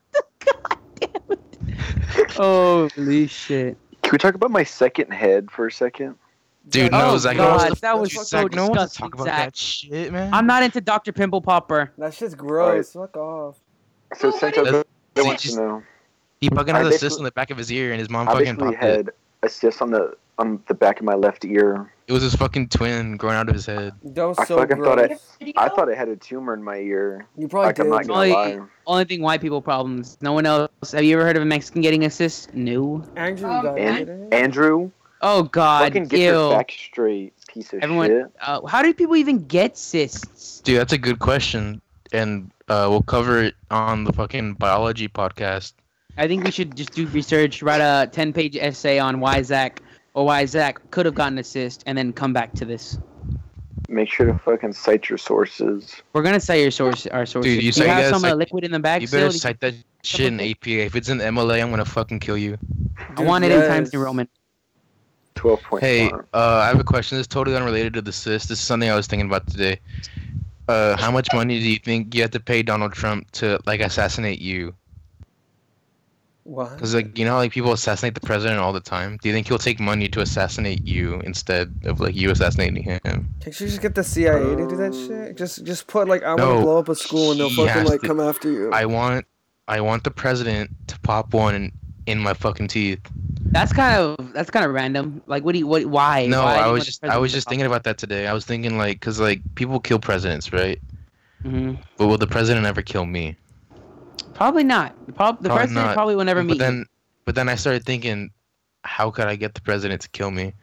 Holy shit. Can we talk about my second head for a second? Dude, Zach, no, Oh, Zach, God, no one's that was Zach, so no one wants to disgusting, talk about Zach. that shit, man. I'm not into Doctor Pimple Popper. That shit's gross. Fuck off. So since I That's- don't want just- to know, He fucking I has a basically- cyst on the back of his ear, and his mom I fucking basically popped it. had a cyst on the on the back of my left ear. It was his fucking twin growing out of his head. That was I so fucking gross. thought I I thought I had a tumor in my ear. You probably Like I'm not did. gonna Only- lie. Only thing white people problems. No one else. Have you ever heard of a Mexican getting a cyst? No. Andrew Um, got And- it. Andrew, Oh God. fucking get Ew. your facts straight, piece of Everyone- shit. Uh, how do people even get cysts? Dude, that's a good question, and uh, we'll cover it on the fucking biology podcast. I think we should just do research, write a ten-page essay on why Zach or why Zach could have gotten a cyst, and then come back to this. Make sure to fucking cite your sources. We're gonna cite your source, our sources. Dude, you Do say you you have gotta some uh, cite- liquid in the bag You still? better Did cite that shit in A P A. If it's in M L A, I'm gonna fucking kill you. I want it in Times yes. New Roman. Twelve point Hey, five. uh, I have a question. This is totally unrelated to the cyst. This is something I was thinking about today. Uh, how much money do you think you have to pay Donald Trump to like assassinate you? What? Because like you know, how, like people assassinate the president all the time. Do you think he'll take money to assassinate you instead of like you assassinating him? Can't you just get the C I A to do that shit? Just just put like I want to No, blow up a school and they'll he fucking has like to- come after you. I want, I want the president to pop one in, in my fucking teeth. That's kind of that's kind of random. Like, what do you what? Why? No, why do I you was want the just, I president was to just pop- thinking about that today. I was thinking like, cause like people kill presidents, right? Mhm. But will the president ever kill me? Probably not. Prob- the Probably president not. probably will never But meet. then, you. but then I started thinking, how could I get the president to kill me?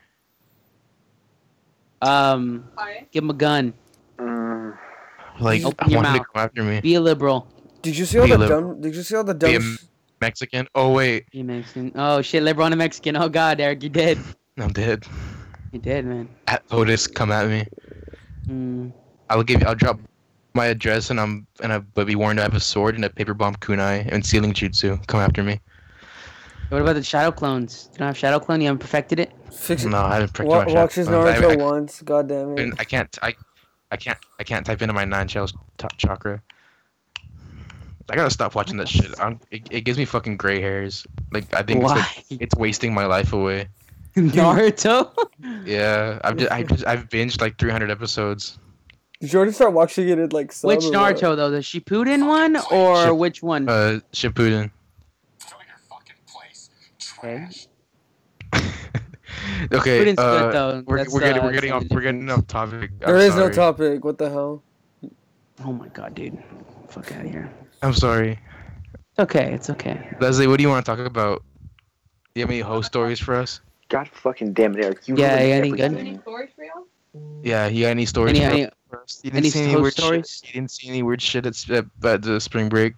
Um, give him a gun. Mm, Like, Open I your want him to mouth. come after me. Be a liberal. Did you see all Be the a lib- dumb? Did you see all the Be a dumb? sh- Mexican? Oh wait, You Mexican. Oh shit, liberal and a Mexican. Oh God, Eric, you're dead. I'm dead. You're dead, man. At Otis, come at me. Mm. I'll give you. I'll drop my address, and I'm and I but be warned I have a sword and a paper bomb kunai and sealing jutsu. Come after me. What about the shadow clones? You don't have shadow clone? You haven't perfected it? Fix it. No, I haven't Wa- practiced my watch his shot. I, Naruto I, once. God damn it. I can't. I, I can't. I can't type into my nine shells top chakra. I gotta stop watching that shit. I'm, it, it gives me fucking gray hairs. Like I think it's, Why? like, it's wasting my life away. Naruto? Yeah, I've just, I just I've binged like three hundred episodes. Did you already start watching it in like sub Which or what? Naruto though? The Shippuden one or Ship- which one? Uh, Shippuden. Okay. Okay. Shippuden's uh, good though. We're, That's, we're getting uh, we're getting off something we're getting different. off topic. There I'm is no sorry. topic. What the hell? Oh my god, dude. Fuck out of here. I'm sorry. It's okay. It's okay. Leslie, what do you want to talk about? Do you have any host stories for us? God fucking damn it, Eric. You Yeah, ruined yeah, I think good. everything. Any stories for y'all? Yeah, you got any stories Any, for, any, for us? You any didn't see any host weird stories? shit. You didn't see any weird shit at, s- at, at the spring break.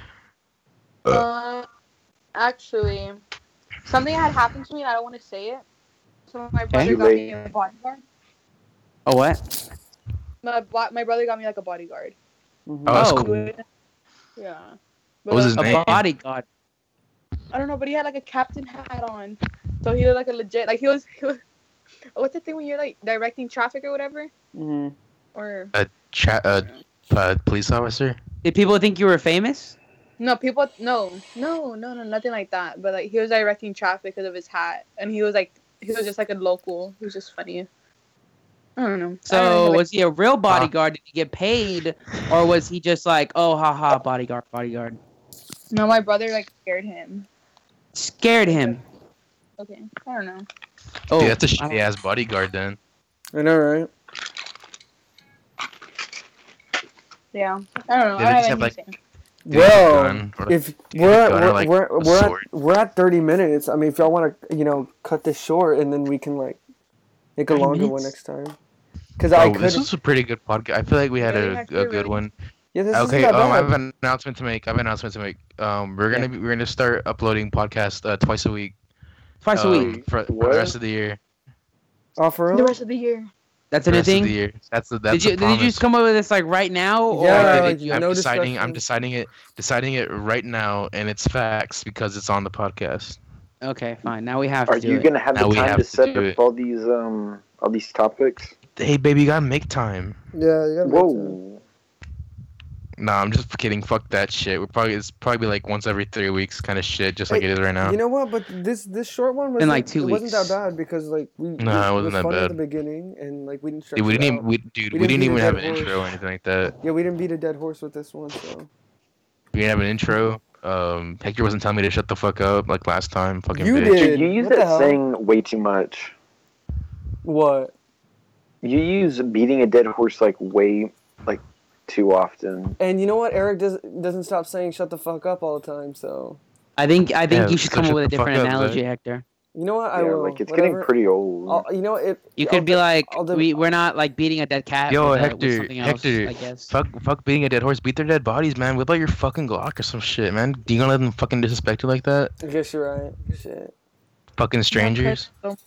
Uh, actually, something had happened to me and I don't want to say it. So my brother Too got late. me a bodyguard. Oh, what? My, bo- my brother got me like a bodyguard. Mhm. Oh, that's Oh. cool. Yeah. What was his A name? bodyguard. I don't know, but he had like a captain hat on. So he looked like a legit, like he was, he was what's the thing when you're like directing traffic or whatever? Mhm. Or, Cha- uh, uh, police officer? Did people think you were famous? no, people, no, no, no, no, nothing like that. But like he was directing traffic because of his hat. And he was like, he was just like a local. He was just funny. I don't know. I don't So know, like, was he a real bodyguard? Did he get paid, or was he just like, oh, haha, bodyguard, bodyguard? no, my brother like scared him. Scared him. Okay, I don't know. Oh, Dude, that's a I shitty ass bodyguard then. I know, right? Yeah, I don't know. Did I they just don't have, have anything. Do you have a Well, gun or, like, if do you we're have a at, gun or, we're like, we're, a we're, sword? at, we're at thirty minutes. I mean, if y'all want to, you know, cut this short and then we can like make a thirty longer one minutes? next time. Because I Oh, could. this was a pretty good podcast. I feel like we had Yeah, a, yeah, a you're good really- one. Yeah, this Okay, isn't that um, I bad. have an announcement to make. I have an announcement to make. Um, we're gonna be, we're gonna start uploading podcasts uh, twice a week. twice a um, week. for, for What? the rest of the year. Oh, for The real? rest of the year. That's The a new rest of the thing. year. That's the that's Did you the did you just promise. come up with this like right now? Or Yeah, I did like, you- I'm no deciding. I'm discussion. deciding it. Deciding it right now, and it's facts because it's on the podcast. Okay, fine. Now we have Are to do you it. gonna have Now the we time have to to set do up it. all these um all these topics? Hey, baby, you gotta make time. Yeah, you gotta make time. Whoa. Nah, I'm just kidding. Fuck that shit. We're probably it's probably like once every three weeks kind of shit, just like Hey, it is right now. You know what? But this this short one was Been like two it wasn't that weeks. bad because like we No, we- it wasn't was that fun at bad. the beginning and like we didn't stretch Dude, we it didn't out. even we, dude, We we, didn't didn't beat a even have an dead intro or horse. anything like that. Yeah, we didn't beat a dead horse with this one. So We didn't have an intro. Um, Hector wasn't telling me to shut the fuck up like last time. Fucking You bitch. did. Dude, you use What the that hell? saying way too much. what? You use beating a dead horse like way like too often. And you know what? Eric does doesn't stop saying "shut the fuck up" all the time. So I think I think Yeah, you should so come up shut with a the fuck different up, analogy, Zach. Hector. you know what? I yeah, will. like it's Whatever. getting pretty old. I'll, you know what? If You I'll could be do- like, I'll do- we we're not like beating a dead cat. Yo, with, a- Hector, with something else, Hector, I guess. Fuck, fuck being a dead horse. Beat their dead bodies, man. Whip out your fucking Glock or some shit, man. You gonna let them fucking disrespect you like that? I guess you're right. Shit. Fucking strangers.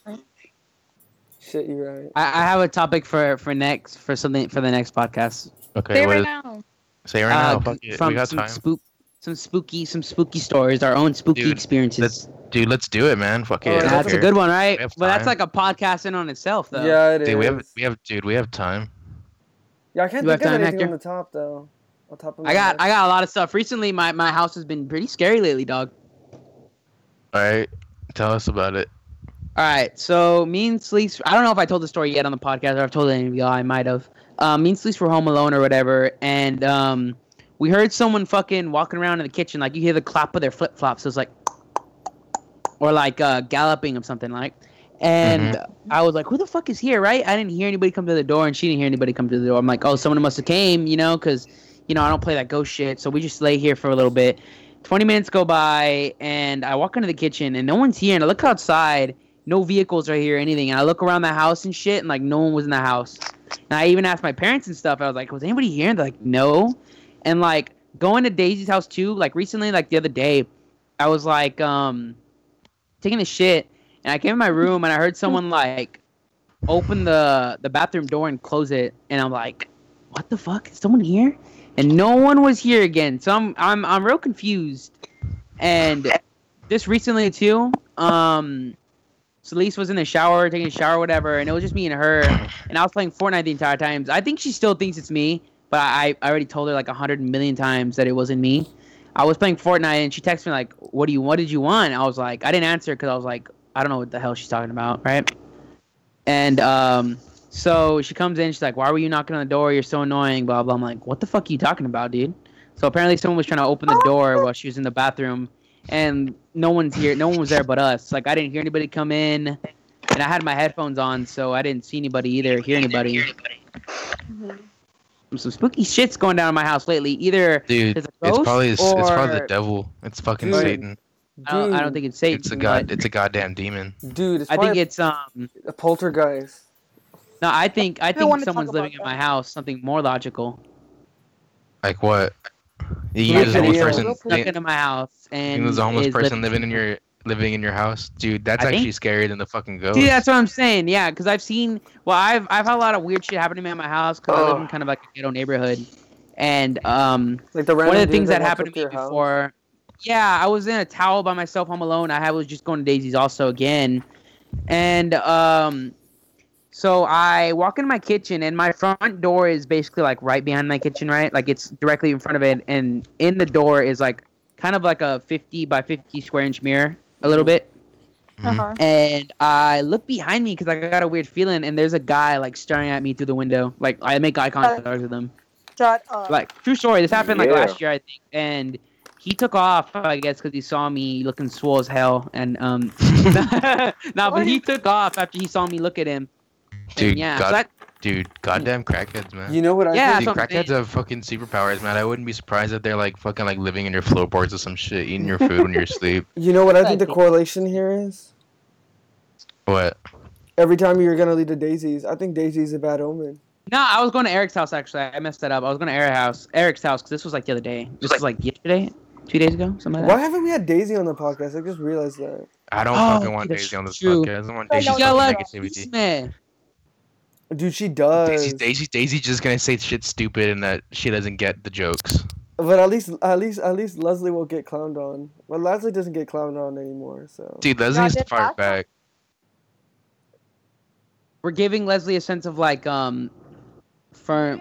Shit, you're right. I, I have a topic for for next for something for the next podcast. Okay, Say it what right is? now. Say it right Uh, now. Fuck it. From We got some time, spook, some spooky, some spooky stories, our own spooky Dude, experiences. dude. Let's do it, man. Fuck Oh, it. yeah, I don't That's a care. good one, right? We have But that's time. like a podcast in on itself, though. Yeah, it is. Dude, we have, we have, dude, we have time. Yeah, I can't You have think of time, anything Hector? on the top though. On top of my I got head. I got a lot of stuff. Recently, my, my house has been pretty scary lately, dog. All right, tell us about it. All right, so me and Sleece, I don't know if I told the story yet on the podcast or I've told any of y'all. I might have. Um, me and Sleece were home alone or whatever, and um, we heard someone fucking walking around in the kitchen. Like you hear the clap of their flip flops. So it's like, or like uh, galloping of something like. And I was like, who the fuck is here, right? I didn't hear anybody come to the door, and she didn't hear anybody come to the door. I'm like, oh, someone must have came, you know, because, you know, I don't play that ghost shit. So we just lay here for a little bit. twenty minutes go by, and I walk into the kitchen, and no one's here. And I look outside, no vehicles are here or anything. And I look around the house and shit, and, like, no one was in the house. And I even asked my parents and stuff. I was like, was anybody here? And they're like, no. And, like, going to Daisy's house, too, like, recently, like, the other day, I was, like, um, taking a shit. And I came in my room, and I heard someone, like, open the, the bathroom door and close it. And I'm like, what the fuck? Is someone here? And no one was here again. So I'm I'm I'm real confused. And just recently too, um Celeste was in the shower, taking a shower, whatever, and it was just me and her. And I was playing Fortnite the entire time. I think she still thinks it's me, but I, I already told her like a hundred million times that it wasn't me. I was playing Fortnite and she texted me like, "What do you? What did you want?" I was like, I didn't answer because I was like, I don't know what the hell she's talking about, right? And um, so she comes in, she's like, "Why were you knocking on the door? You're so annoying." Blah blah. I'm like, "What the fuck are you talking about, dude?" So apparently someone was trying to open the door while she was in the bathroom, and no one's here. No one was there but us. Like I didn't hear anybody come in, and I had my headphones on, so I didn't see anybody either, hear anybody. some spooky shit's going down in my house lately. Either Dude, there's a it's ghost probably it's, or it's probably the devil. It's fucking Dude. Satan. I don't, I don't think it's Satan. It's a god. but It's a goddamn demon. Dude, it's I think probably it's um. a poltergeist. No, I think I I think wanna someone's talk living about in my that. house. Something more logical. Like what? You Like use a homeless video. person. Real Stuck You into my house and use a homeless is person living in your living in your house, dude. That's I think- actually scarier than the fucking ghost. See, that's what I'm saying. Yeah, because I've seen. Well, I've I've had a lot of weird shit happen to me at my house because I live in Oh. kind of like a ghetto neighborhood, and um, Like the one random of the things dude that walks happened up to me your house. before. Yeah, I was in a towel by myself, home alone. I was just going to Daisy's also again, and um, so I walk in my kitchen, and my front door is basically like right behind my kitchen, right? Like it's directly in front of it, and in the door is like kind of like a fifty by fifty square inch mirror, a little bit. Mhm. Uh-huh. And I look behind me because I got a weird feeling, and there's a guy like staring at me through the window. Like I make eye contact with him. Shut up. Like true story. This happened like Yeah. last year, I think, and he took off, I guess, because he saw me looking swole as hell. And um, no, but he took off after he saw me look at him. And Dude, yeah, God, so that, dude, goddamn crackheads, man. You know what I Yeah, think? Dude, that's what I'm crackheads have fucking superpowers, man. I wouldn't be surprised if they're like fucking like living in your floorboards or some shit, eating your food when you're asleep. You know what I think the Okay. correlation here is? What? Every time you're gonna lead to Daisy's, I think Daisy's a bad omen. no, I was going to Eric's house actually. I messed that up. I was going to Eric's house, Eric's house, because this was like the other day. This was like yesterday, two days ago, something like Why that. haven't we had Daisy on the podcast? I just realized that. I don't Oh, fucking want that's Daisy on this true. podcast. I want I Daisy know She got a fucking lot fucking of negativity. man. Dude, she does. Daisy, Daisy, Daisy just gonna say shit stupid and that she doesn't get the jokes. But at least, at least, at least Leslie will get clowned on. Well, Leslie doesn't get clowned on anymore, so. Dude, Leslie No, needs to that's fire awesome. back. We're giving Leslie a sense of like um firm.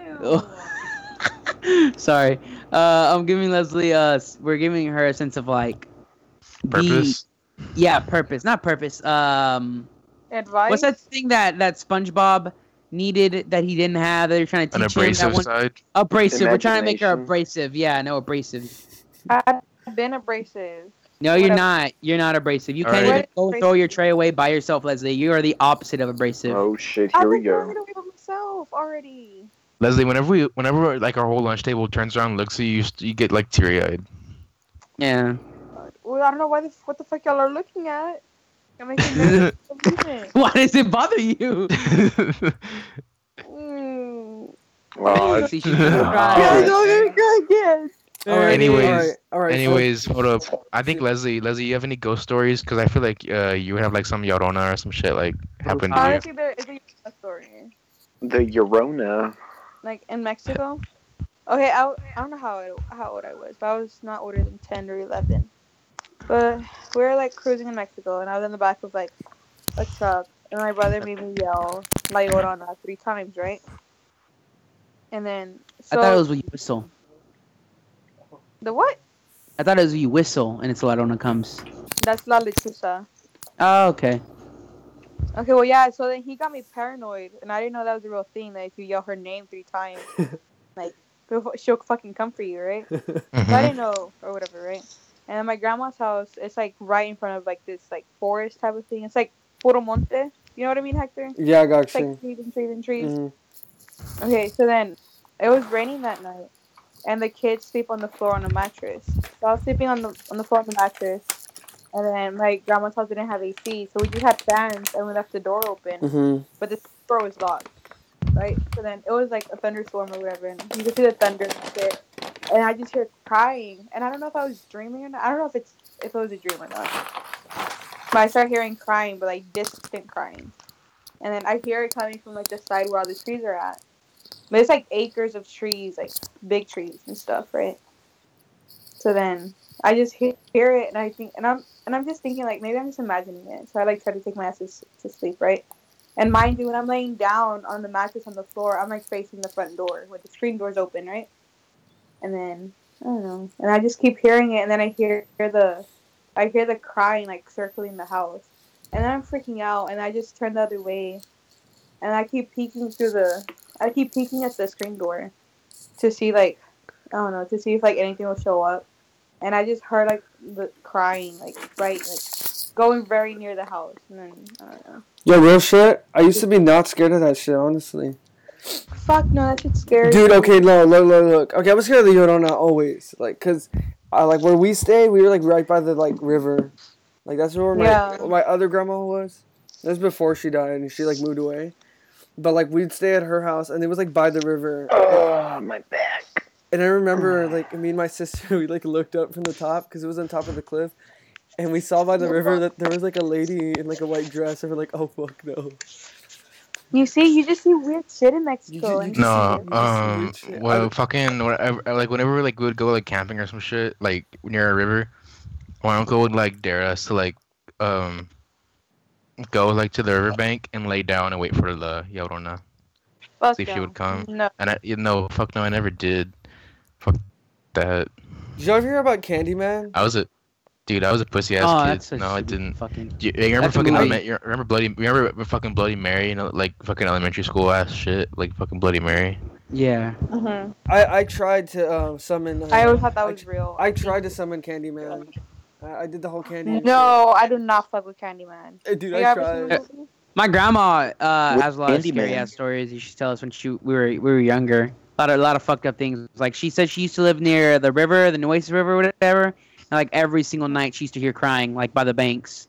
Sorry, uh, I'm giving Leslie uh we're giving her a sense of like the- Purpose. yeah, purpose, not purpose. Um, Advice? what's that thing that that SpongeBob needed that he didn't have that you're trying to An teach him? That abrasive one side. abrasive. We're trying to make her Imagination. abrasive. Yeah, no abrasive. I've been abrasive. No, you're Whatever. not. You're not abrasive. You All can't right. even go and throw your tray away by yourself, Leslie. You are the opposite of abrasive. Oh shit! I've Here we been throwing go. it away by myself already. Leslie, whenever we, whenever like our whole lunch table turns around, and looks at you, you, st- you get like teary eyed. Yeah. Well, I don't know why the what the fuck y'all are looking at. You're making me believe it. Why does it bother you? Mm. Well, I- See, she just Yeah, cried. Yeah, Alright. no, they're good, yes. All right, Anyways, all right, all right, so- Anyways, hold up. I think Leslie, Leslie, you have any ghost stories? Because I feel like uh, you would have like some Yorona or some shit like happen to you. Honestly, there is a story. the Llorona. Like in Mexico. Okay, I, I don't know how it, how old I was, but I was not older than ten or eleven. But we were like cruising in Mexico, and I was in the back of like a truck, and my brother made me yell La Llorona three times, right? And then so I thought it was when you whistle. the what? I thought it was when you whistle and it's La Llorona comes. That's La Lechuza. Oh, okay. Okay, well yeah, so then he got me paranoid, and I didn't know that was a real thing. That if you yell her name three times, like she'll fucking come for you, right? So I Mhm. didn't know or whatever, right? And at my grandma's house, it's like right in front of like this like forest type of thing. It's like puro monte. You know what I mean, Hector? Yeah, I got It's like you. trees and trees and trees. Mhm. Okay, so then it was raining that night, and the kids sleep on the floor on a mattress. So I was sleeping on the on the floor on the mattress, and then my grandma's house didn't have A C, so we just had fans, and we left the door open, Mhm. but the door was locked, right? So then it was like a thunderstorm or whatever, and you could see the thunder and shit. And I just heard crying, and I don't know if I was dreaming or not. I don't know if it's if it was a dream or not. But I started hearing crying, but like distant crying, and then I hear it coming from like the side where all the trees are at. But it's like acres of trees, like big trees and stuff, right? So then I just he- hear it, and I think, and I'm and I'm just thinking like maybe I'm just imagining it. So I like try to take my ass to, s- to sleep, right? And mind you, when I'm laying down on the mattress on the floor, I'm like facing the front door with the screen doors open, right? And then I don't know, and I just keep hearing it, and then I hear, hear the, I hear the crying like circling the house, and then I'm freaking out, and I just turn the other way, and I keep peeking through the, I keep peeking at the screen door, to see like, I don't know, to see if like anything will show up, and I just heard like the crying like right like going very near the house, and then I don't know. Yo, real shit. I used to be not scared of that shit, honestly. Fuck no, that shit's scary. Dude, okay, no, look, look, look. Okay, I'm scared of the Llorona always. Like, cause, uh, like where we stay, we were like right by the like river. Like that's where my Yeah. my other grandma was. That was before she died and she like moved away. But like we'd stay at her house and it was like by the river. Oh, my back. And I remember like me and my sister, we like looked up from the top because it was on top of the cliff, and we saw by the river that there was like a lady in like a white dress, and we're like, oh fuck no. You see, you just see weird shit in Mexico. You and just- No, see- um, you see- well, fucking, whatever, like, whenever, like, we would go, like, camping or some shit, like, near a river, my uncle would, like, dare us to, like, um, go, like, to the riverbank and lay down and wait for the Llorona. Fuck See if she no. would come. No. And I, you know, fuck no, I never did. Fuck that. Did y'all hear about Candyman? I was a, dude, I was a pussy ass Oh, kid. that's so No, I stupid. didn't. Fucking. Do you, you remember That's a fucking movie. element, you remember Bloody, you remember fucking Bloody Mary, you know, like, fucking elementary school ass shit, like, fucking Bloody Mary? Yeah. hmm I I tried to um summon. Uh, I always thought that I was tr- real. I tried to summon Candyman. I, I did the whole candy. No, I do not fuck with Candyman. shit. Uh, dude, Have you I ever seen tried. the movie? My grandma uh, With has a lot of Candyman. scary ass stories. You should tell us when she we were we were younger. A lot of a lot of fucked up things. Like she said, she used to live near the river, the Nueces River, whatever. And like every single night, she used to hear crying, like by the banks.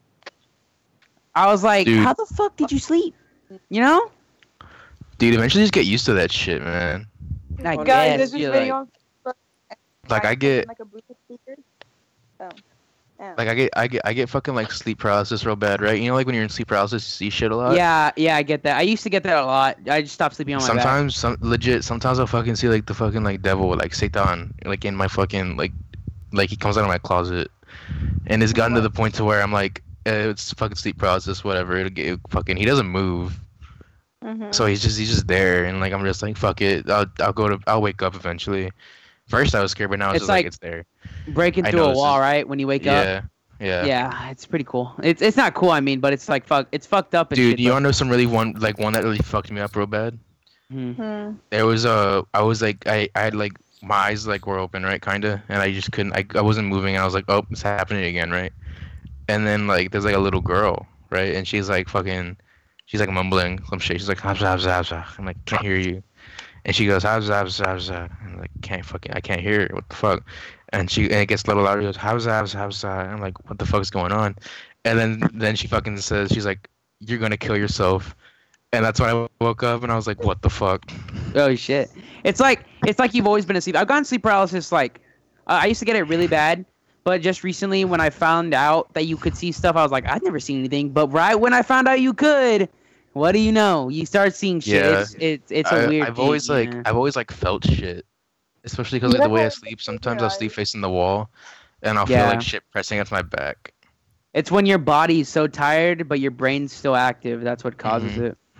I was like, Dude. how the fuck did you sleep? You know? Dude, eventually just get used to that shit, man. I Guys, Guys, guess. there's this you're video like- on Facebook. Like, I get- like a Bluetooth speaker. Oh. Yeah. Like I get, I get, I get fucking like sleep paralysis real bad, right? You know, like when you're in sleep paralysis, you see shit a lot. yeah, yeah, I get that. I used to get that a lot. I just stopped sleeping on my back. Sometimes, some legit. Sometimes I'll fucking see like the fucking like devil, like Satan, like in my fucking like, like he comes out of my closet, and it's gotten to the point to where I'm like, eh, it's fucking sleep paralysis, whatever. It'll get it fucking. He doesn't move, Mhm. so he's just he's just there, and like I'm just like fuck it. I'll I'll go to I'll wake up eventually. First I was scared, but now it's, It's just like, like- it's there. Breaking I through know, a it's wall, just- right? When you wake up. Yeah, yeah. Yeah, it's pretty cool. It's it's not cool, I mean, but it's like fuck. It's fucked up. And Dude, shit, you but- wanna know some really one like one that really fucked me up real bad? Mhm. Hmm. There was uh I was like I, I had like my eyes like were open, right, kinda, and I just couldn't I, I wasn't moving, and I was like, oh, it's happening again, right? And then like there's like a little girl, right, and she's like fucking she's like mumbling some shit. She's like habza habza habza. I'm like, can't hear you. And she goes habza habza habza. I'm like, can't fucking I can't hear it. What the fuck? And she and it gets a little louder. She goes habza habza habza. And I'm like, what the fuck is going on? And then then she fucking says, she's like, you're gonna kill yourself. And that's when I woke up and I was like, what the fuck? Oh shit! It's like it's like you've always been asleep. I've gotten sleep paralysis. Like uh, I used to get it really bad, but just recently when I found out that you could see stuff, I was like, I've never seen anything. But right when I found out you could, what do you know? You start seeing shit. Yeah. It's it's it's a I, weird. I've thing, always like yeah. I've always like felt shit, especially because You like the way I never sleep. open Sometimes your I'll sleep eyes. facing the wall, and I'll Yeah. feel like shit pressing against my back. It's when your body's so tired, but your brain's still active. That's what causes Mhm. it.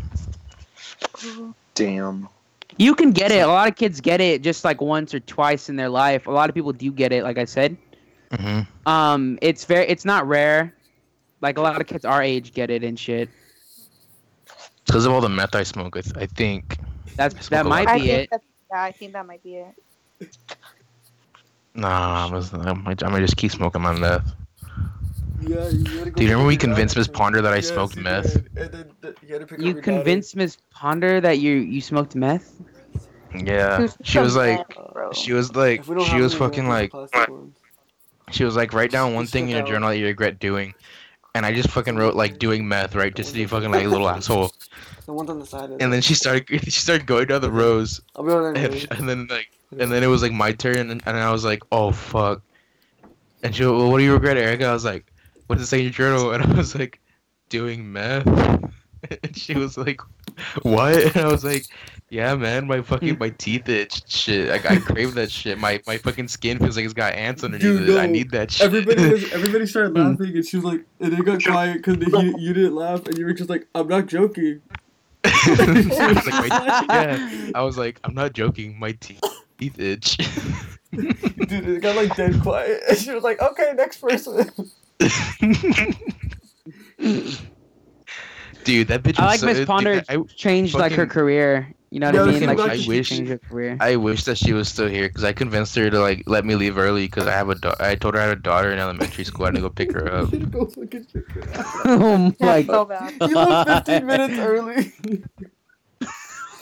Damn. You can get it. A lot of kids get it just like once or twice in their life. A lot of people do get it. Like I said. hmm Um, it's very, it's not rare. Like a lot of kids our age get it and shit. Because of all the meth I smoke, I, th- I think. That's smoke that a might lot. I be think it. that, yeah, I think that might be it. Nah, I'm, just, I might, I might just keep smoking my meth. Yeah, you gotta go Dude, remember pick we up your convinced Miss daughter. Ponder that I Yes, smoked you meth? did. And then th- you had to pick up You your convinced Miss Ponder that you you smoked meth? Yeah, Who's she was the like, man, bro? she was daughter. like, If we don't she have was any, we'll fucking have like, plastic ones. she was like, write down one Just thing in took your out- journal that you regret doing. And I just fucking wrote like doing meth, right? Just to be fucking like a little asshole. The ones on the side. Of And then she started, she started going down the rows. I'll be on And, and then like, and then it was like my turn, and, and I was like, oh fuck. And she, well, what do you regret, Erica? I was like, what does it say in your journal? And I was like, doing meth. And she was like, what? And I was like, yeah, man, my fucking my teeth itch, shit. Like I crave that shit. My my fucking skin feels like it's got ants underneath Dude, it. I no. need that shit. Everybody was, everybody started laughing, and she was like, and it got quiet because you, you didn't laugh, and you were just like, I'm not joking. I was like, my- yeah. I was like, I'm not joking. My teeth teeth itch. Dude, it got like dead quiet, and she was like, okay, next person. Dude, that bitch. I was like so- Miss dude, Ponder I, changed like her fucking- career. You know what Yeah, I I mean? was Like thinking I she wish- changed her career. I wish that she was still here because I convinced her to like let me leave early because I have a da- I told her I had a daughter in elementary school. I had to go pick her up. You go fucking check her out. Oh my That's god. so bad. You left fifteen minutes early.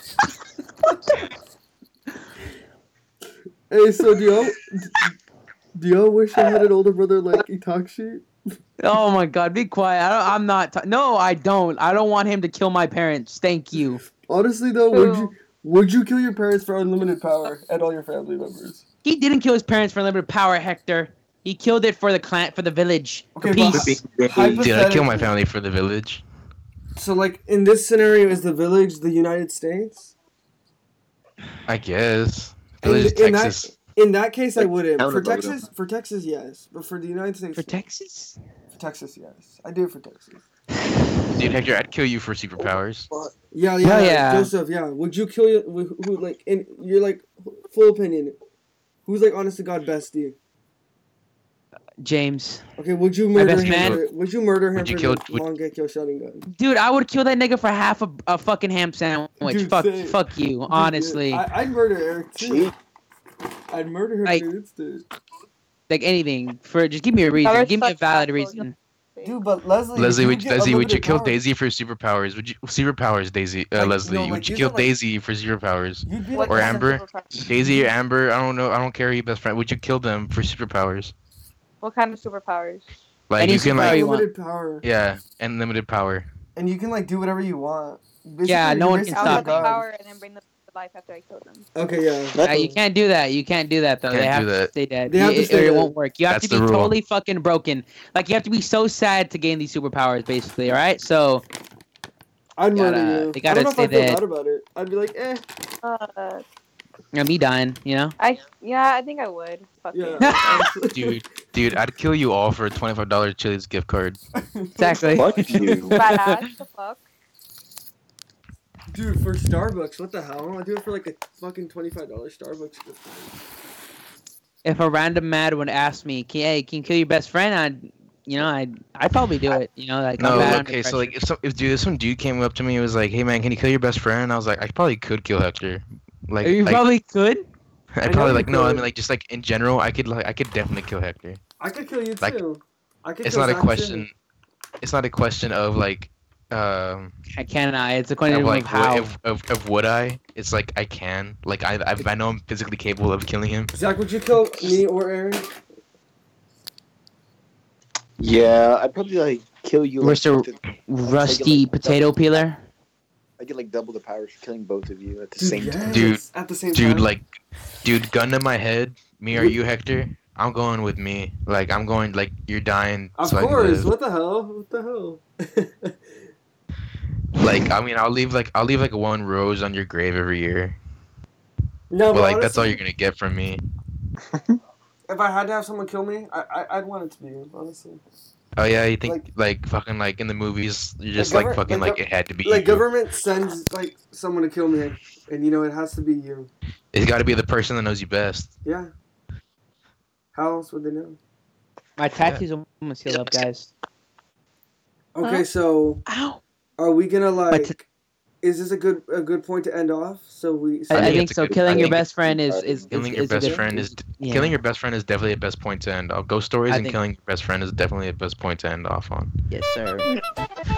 Hey, so do y'all do y'all wish I had an older brother like Itachi? Oh my God, be quiet. I don't, I'm not. T- no, I don't. I don't want him to kill my parents. Thank you. Honestly, though, would Who? you would you kill your parents for unlimited power and all your family members? He didn't kill his parents for limited power, Hector. He killed it for the clan, for the village, for Okay, but peace. Dude, I kill my hypothetically- family for the village. So, like in this scenario, is the village the United States? I guess. In- Village, in that- Texas. In that case, I Like, wouldn't. town For of Logo. Texas, for Texas, yes. But for the United States, For Texas? for Texas, yes. I do it for Texas. Dude, Hector, I'd kill you for superpowers. Yeah, yeah, Hell yeah. Joseph, yeah. Would you kill your, who, who like, in your, like, full opinion, who's, like, honest to God bestie? James. Okay, would you My murder best him man. for, would you murder him Would you for kill- the would- Mangekyo Sharingan? Dude, I would kill that nigga for half a, a fucking ham sandwich. Dude, fuck, same. fuck you, honestly. I, I'd murder Eric, too. I'd murder him Like- for instant. Like anything. For just give me a reason. Power Give me a sucks valid asshole. reason. Dude, but Leslie, Leslie, you would you, get Leslie, would you unlimited kill powers. Daisy for superpowers? Would you superpowers, Daisy, uh, Like, Leslie? no, like, would you these kill are, like- Daisy for superpowers? You'd be What Or like, kind of Amber? superpowers? Daisy or Amber? I don't know. I don't care. Who your best friend. Would you kill them for superpowers? What kind of superpowers? Like Any you can superpower like you want. unlimited power, yeah, unlimited power. and you can like do whatever you want. Basically, Yeah, no you're one can basically I'll stop have the God. power and then bring them to life after I kill them. Okay, yeah. Uh, you can't do that. You can't do that though. Can't they have do to that. stay dead. They have to it, stay or it dead. won't work. You have That's to be the rule. totally fucking broken. Like you have to be so sad to gain these superpowers, basically. All right. So I'd murder Gotta- you. they I gotta don't know if stay I feel dead. bad about it. I'd be like, eh. Uh, you know, me dying. You know. I yeah, I think I would. Fuck Yeah. yeah. honestly. Dude, dude, I'd kill you all for a twenty-five dollars Chili's gift card. Exactly. Fuck you. Badass. The fuck. Dude, for Starbucks, what the hell? I'd do it for like a fucking twenty-five dollars Starbucks gift card. If a random mad would ask me, "Can hey, can you kill your best friend?" I'd, you know, I'd, I'd probably do it. You know, like No, I'm bad under okay, so pressure. like if some if dude if some dude came up to me and was like, "Hey man, can you kill your best friend?" I was like, I probably could kill Hector. Like, you like probably could. I I'd know probably you like no, I could. mean like just like in general, I could like I could definitely kill Hector. I could kill you Like, too. I could It's kill not a Zach question. too. It's not a question of like, um, I can I. It's a question of of like how. what, of, of of would I? It's like I can. Like I I, I know I'm physically capable of killing him. Zach, would you kill me or Aaron? Yeah, I'd probably like kill you. Like, Mister with the- Rusty potato peeler. I get like double the powers for killing both of you at the Dude, same time. yes, Dude, At the same Dude, time. like, dude, gun to my head. Me or you, Hector? I'm going with me. Like I'm going. Like you're dying. Of so I can course. live. What the hell? What the hell? Like I mean, I'll leave like I'll leave like one rose on your grave every year. No, But like that's all honestly, you're gonna get from me. If I had to have someone kill me, I, I I'd want it to be you, honestly. Oh yeah, you think like, fucking like in the movies, you're just Like, like, gover- fucking like, like it had to be. Like you. government sends like someone to kill me, and you know it has to be you. It's got to be the person that knows you best. Yeah. How else would they know? My tattoos almost healed up, guys. Okay, Huh? so Ow. are we gonna like? t- is this a good a good point to end off? So we. I, I I think think it's a so. good- Killing I your think best friend is is Killing is, your is a best good- friend is yeah. killing your best friend is definitely the best point to end off. Ghost stories I and think- killing your best friend is definitely the best point to end off on. Yes, sir.